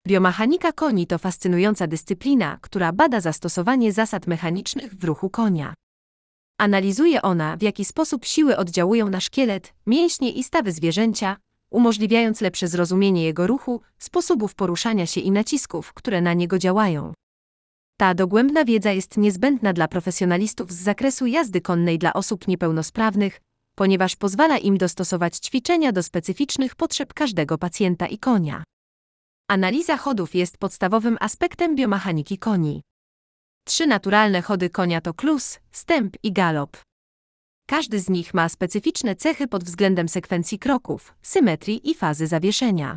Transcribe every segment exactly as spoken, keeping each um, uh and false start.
Biomechanika koni to fascynująca dyscyplina, która bada zastosowanie zasad mechanicznych w ruchu konia. Analizuje ona, w jaki sposób siły oddziałują na szkielet, mięśnie i stawy zwierzęcia, umożliwiając lepsze zrozumienie jego ruchu, sposobów poruszania się i nacisków, które na niego działają. Ta dogłębna wiedza jest niezbędna dla profesjonalistów z zakresu jazdy konnej dla osób niepełnosprawnych, ponieważ pozwala im dostosować ćwiczenia do specyficznych potrzeb każdego pacjenta i konia. Analiza chodów jest podstawowym aspektem biomechaniki koni. Trzy naturalne chody konia to klus, stęp i galop. Każdy z nich ma specyficzne cechy pod względem sekwencji kroków, symetrii i fazy zawieszenia.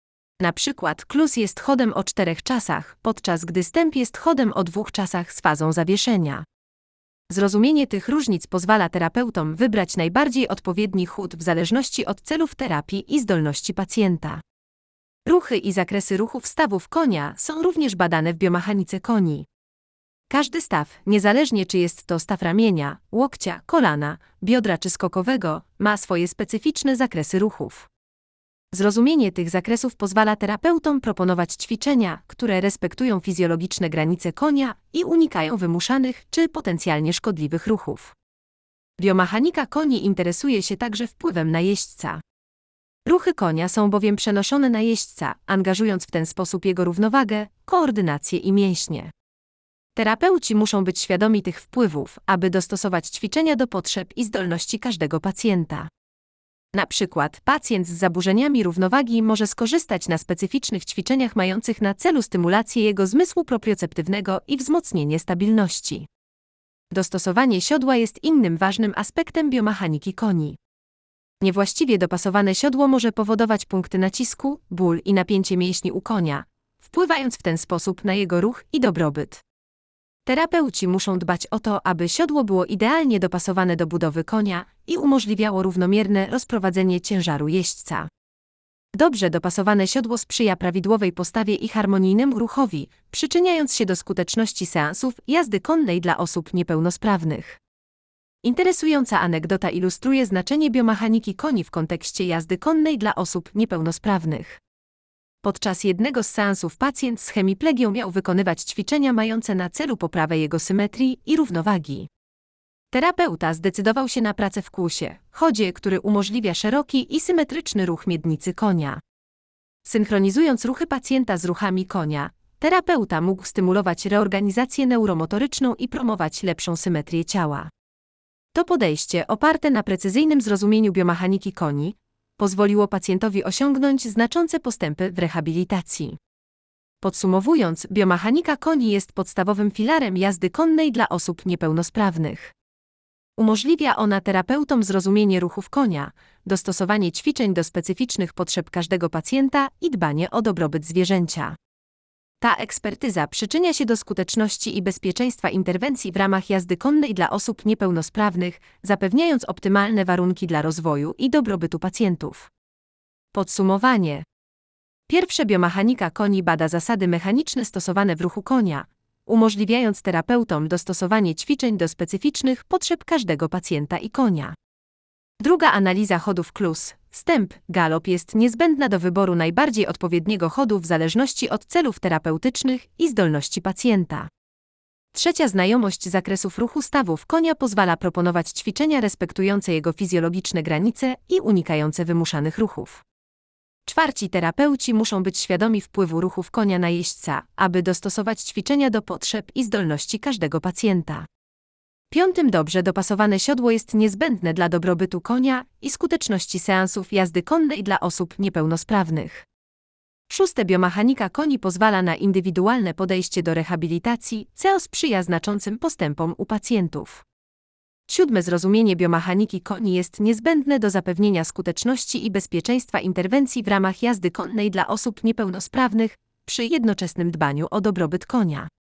Na przykład klus jest chodem o czterech czasach, podczas gdy stęp jest chodem o dwóch czasach z fazą zawieszenia. Zrozumienie tych różnic pozwala terapeutom wybrać najbardziej odpowiedni chód w zależności od celów terapii i zdolności pacjenta. Ruchy i zakresy ruchów stawów konia są również badane w biomechanice koni. Każdy staw, niezależnie czy jest to staw ramienia, łokcia, kolana, biodra czy skokowego, ma swoje specyficzne zakresy ruchów. Zrozumienie tych zakresów pozwala terapeutom proponować ćwiczenia, które respektują fizjologiczne granice konia i unikają wymuszanych czy potencjalnie szkodliwych ruchów. Biomechanika koni interesuje się także wpływem na jeźdźca. Ruchy konia są bowiem przenoszone na jeźdźca, angażując w ten sposób jego równowagę, koordynację i mięśnie. Terapeuci muszą być świadomi tych wpływów, aby dostosować ćwiczenia do potrzeb i zdolności każdego pacjenta. Na przykład pacjent z zaburzeniami równowagi może skorzystać na specyficznych ćwiczeniach mających na celu stymulację jego zmysłu proprioceptywnego i wzmocnienie stabilności. Dostosowanie siodła jest innym ważnym aspektem biomechaniki koni. Niewłaściwie dopasowane siodło może powodować punkty nacisku, ból i napięcie mięśni u konia, wpływając w ten sposób na jego ruch i dobrobyt. Terapeuci muszą dbać o to, aby siodło było idealnie dopasowane do budowy konia i umożliwiało równomierne rozprowadzenie ciężaru jeźdźca. Dobrze dopasowane siodło sprzyja prawidłowej postawie i harmonijnemu ruchowi, przyczyniając się do skuteczności seansów jazdy konnej dla osób niepełnosprawnych. Interesująca anegdota ilustruje znaczenie biomechaniki koni w kontekście jazdy konnej dla osób niepełnosprawnych. Podczas jednego z seansów pacjent z hemiplegią miał wykonywać ćwiczenia mające na celu poprawę jego symetrii i równowagi. Terapeuta zdecydował się na pracę w klusie, chodzie, który umożliwia szeroki i symetryczny ruch miednicy konia. Synchronizując ruchy pacjenta z ruchami konia, terapeuta mógł stymulować reorganizację neuromotoryczną i promować lepszą symetrię ciała. To podejście, oparte na precyzyjnym zrozumieniu biomechaniki koni, pozwoliło pacjentowi osiągnąć znaczące postępy w rehabilitacji. Podsumowując, biomechanika koni jest podstawowym filarem jazdy konnej dla osób niepełnosprawnych. Umożliwia ona terapeutom zrozumienie ruchów konia, dostosowanie ćwiczeń do specyficznych potrzeb każdego pacjenta i dbanie o dobrobyt zwierzęcia. Ta ekspertyza przyczynia się do skuteczności i bezpieczeństwa interwencji w ramach jazdy konnej dla osób niepełnosprawnych, zapewniając optymalne warunki dla rozwoju i dobrobytu pacjentów. Podsumowanie. Pierwsze, biomechanika koni bada zasady mechaniczne stosowane w ruchu konia, umożliwiając terapeutom dostosowanie ćwiczeń do specyficznych potrzeb każdego pacjenta i konia. Druga, analiza chodów klus, stęp, galop jest niezbędna do wyboru najbardziej odpowiedniego chodu w zależności od celów terapeutycznych i zdolności pacjenta. Trzecia, znajomość zakresów ruchu stawów konia pozwala proponować ćwiczenia respektujące jego fizjologiczne granice i unikające wymuszanych ruchów. Czwarci, terapeuci muszą być świadomi wpływu ruchów konia na jeźdźca, aby dostosować ćwiczenia do potrzeb i zdolności każdego pacjenta. Piątym, dobrze dopasowane siodło jest niezbędne dla dobrobytu konia i skuteczności seansów jazdy konnej dla osób niepełnosprawnych. Szóste, biomechanika koni pozwala na indywidualne podejście do rehabilitacji, co sprzyja znaczącym postępom u pacjentów. Siódme, zrozumienie biomechaniki koni jest niezbędne do zapewnienia skuteczności i bezpieczeństwa interwencji w ramach jazdy konnej dla osób niepełnosprawnych przy jednoczesnym dbaniu o dobrobyt konia.